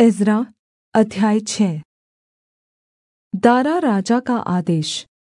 Ezra अध्याय 6। दारा राजा का आदेश।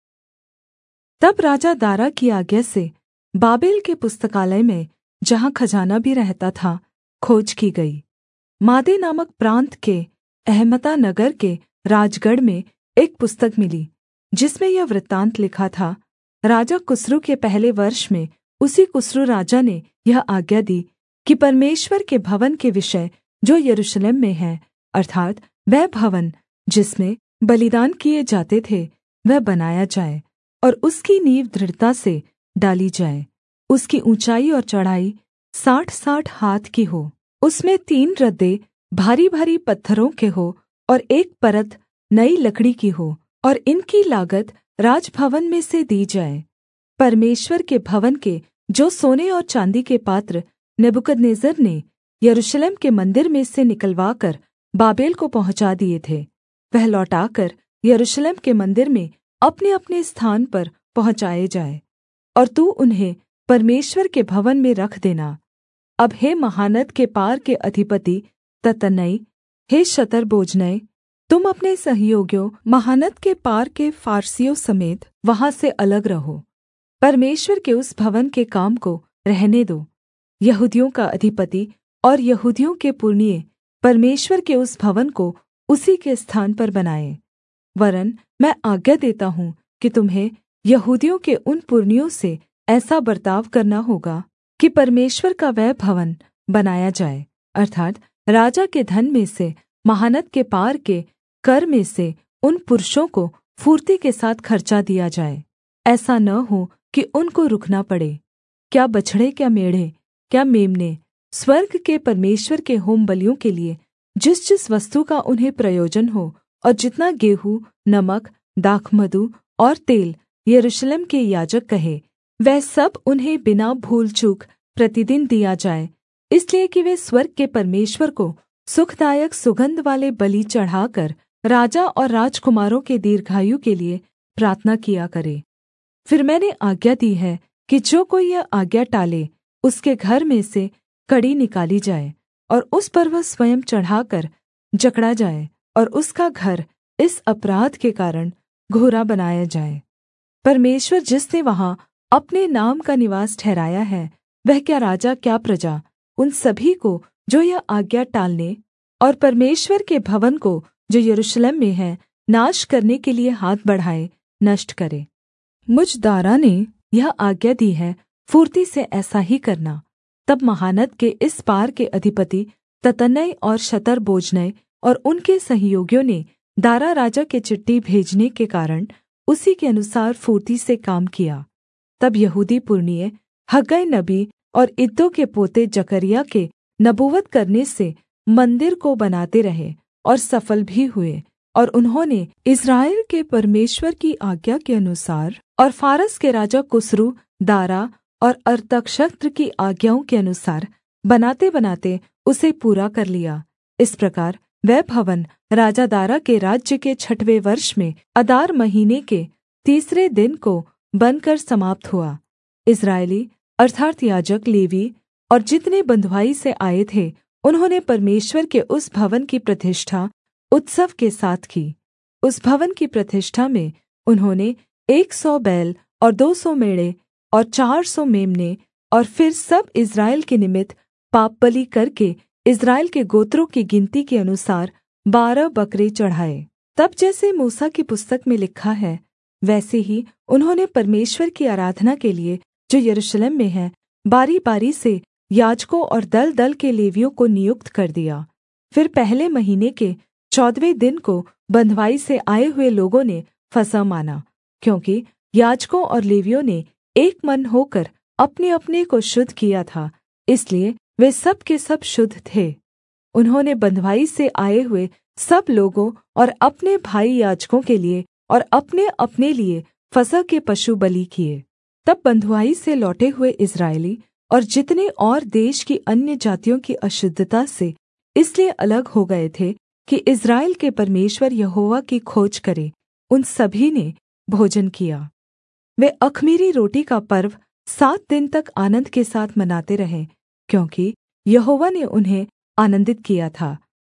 तब राजा दारा की आज्ञा से बाबेल के पुस्तकालय में, जहाँ खजाना भी रहता था, खोज की गई। मादे नामक प्रान्त के अहमता नगर के राजगढ़ में एक पुस्तक मिली, जिसमें यह वृत्तान्त लिखा था। राजा कुस्रू के पहले वर्ष में उसी कुस्रू राजा ने यह आज्ञा दी कि परमेश्वर के भवन के विषय जो यरूशलेम में है, अर्थात् वह भवन जिसमें बलिदान किए जाते थे, वह बनाया जाए और उसकी नींव दृढ़ता से डाली जाए। उसकी ऊँचाई और चौड़ाई 60-60 हाथ की हो, उसमें 3 रद्दे भारी-भारी पत्थरों के हो और एक परत नई लकड़ी की हो, और इनकी लागत राजभवन में से दी जाए। परमेश्वर के भवन के जो सोने और चाँदी के पात्र नेबूकदनेस्सर ने यरूशलेम के मंदिर में से निकलवाकर बाबेल को पहुँचा दिए थे, वह लौटाकर यरूशलेम के मंदिर में अपने-अपने स्थान पर पहुँचाए जाए, और तू उन्हें परमेश्वर के भवन में रख देना। अब हे महानद के पार के अधिपति तत्तनै, हे शतरबोजनै, तुम अपने सहयोगियों महानद के पार के फारसियों समेत वहाँ से अलग रहो। परमेश्वर के उस भवन के काम को रहने दो। यहूदियों का अधिपति और यहूदियों के पुरनिये परमेश्वर के उस भवन को उसी के स्थान पर बनाएँ। वरन् मैं आज्ञा देता हूँ कि तुम्हें यहूदियों के उन पुरनियों से ऐसा बर्ताव करना होगा कि परमेश्वर का वह भवन बनाया जाए, अर्थात् राजा के धन में से, महानद के पार के कर में से उन पुरुषों को फुर्ती के साथ खर्चा दिया जाए। ऐसा न हो कि उनको रुकना पड़े। क्या बछड़े, क्या मेढ़े, क्या मेम्ने, स्वर्ग के परमेश्वर के होमबलियों के लिए जिस-जिस वस्तु का उन्हें प्रयोजन हो, और जितना गेहूँ, नमक, दाखमधु और तेल यरूशलेम के याजक कहे, वह सब उन्हें बिना भूल-चूक प्रतिदिन दिया जाए, इसलिए कि वे स्वर्ग के परमेश्वर को सुखदायक सुगन्ध वाले बलि चढ़ाकर राजा और राजकुमारों के दीर्घायु के लिए प्रार्थना किया करें। फिर मैंने आज्ञा दी है कि जो कोई यह आज्ञा टाले, उसके घर में से कड़ी निकाली जाए, और उस पर वह स्वयं चढ़ाकर जकड़ा जाए, और उसका घर इस अपराध के कारण घूरा बनाया जाए। परमेश्वर जिसने वहाँ अपने नाम का निवास ठहराया है, वह क्या राजा, क्या प्रजा, उन सभी को जो यह आज्ञा टालने और परमेश्वर के भवन को जो यरूशलेम में है नाश करने के लिए हाथ बढ़ाए, नष्ट करे। मुझ दारा ने यह आज्ञा दी है, फुर्ती से ऐसा ही करना। तब महानद के इस पार के अधिपति तत्तनै और शतरबोजनै और उनके सहयोगियों ने दारा राजा के चिट्ठी भेजने के कारण उसी के अनुसार फुर्ती से काम किया। तब यहूदी पुरनिये हग्गै नबी और इद्दो के पोते जकर्याह के नबूवत करने से मंदिर को बनाते रहे और सफल भी हुए, और उन्होंने इस्राएल के परमेश्वर की आज्ञा के अनुसार और फारस के राजा कुस्रू, दारा और अरतक्षस्त्र की आज्ञाओं के अनुसार बनाते-बनाते उसे पूरा कर लिया। इस प्रकार वह भवन राजा दारा के राज्य के 6वें वर्ष में अदार महीने के 3 दिन को बनकर समाप्त हुआ। इस्राएली अर्थात् याजक, लेवी और जितने बँधुआई से आए थे, उन्होंने परमेश्वर के उस भवन की प्रतिष्ठा उत्सव के साथ की। उस भवन की प्रतिष्ठा में उन्होंने 100 बैल और 200 मेढ़े और 400 मेम्ने, और फिर सब इस्राएल के निमित्त पापबलि करके इस्राएल के गोत्रों की गिनती के अनुसार 12 बकरे चढ़ाए। तब जैसे मूसा की पुस्तक में लिखा है, वैसे ही उन्होंने परमेश्वर की आराधना के लिए जो यरूशलेम में है, बारी-बारी से याजकों और दल-दल के लेवियों को नियुक्त कर दिया। फिर पहले महीने के 14वें दिन को बँधुआई से आए हुए लोगों ने फसह माना, क्योंकि याजकों और लेवियों ने एक मन होकर अपने-अपने को शुद्ध किया था, इसलिए वे सब के सब शुद्ध थे। उन्होंने बँधुआई से आए हुए सब लोगों और अपने भाई याजकों के लिए और अपने-अपने लिए फसह के पशु बलि किए। तब बँधुआई से लौटे हुए इस्राएली और जितने और देश की अन्य जातियों की अशुद्धता से इसलिए अलग हो गए थे कि इस्राएल के परमेश्वर यहोवा की खोज करें, उन सभी ने भोजन किया। वे अख़मीरी रोटी का पर्व 7 दिन तक आनन्द के साथ मनाते रहे, क्योंकि यहोवा ने उन्हें आनन्दित किया था।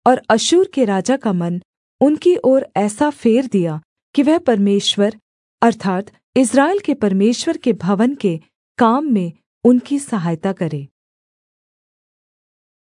और अश्शूर के राजा का मन उनकी ओर ऐसा फेर दिया कि वह परमेश्वर अर्थात् इस्राएल के परमेश्वर के भवन के काम में उनकी सहायता करे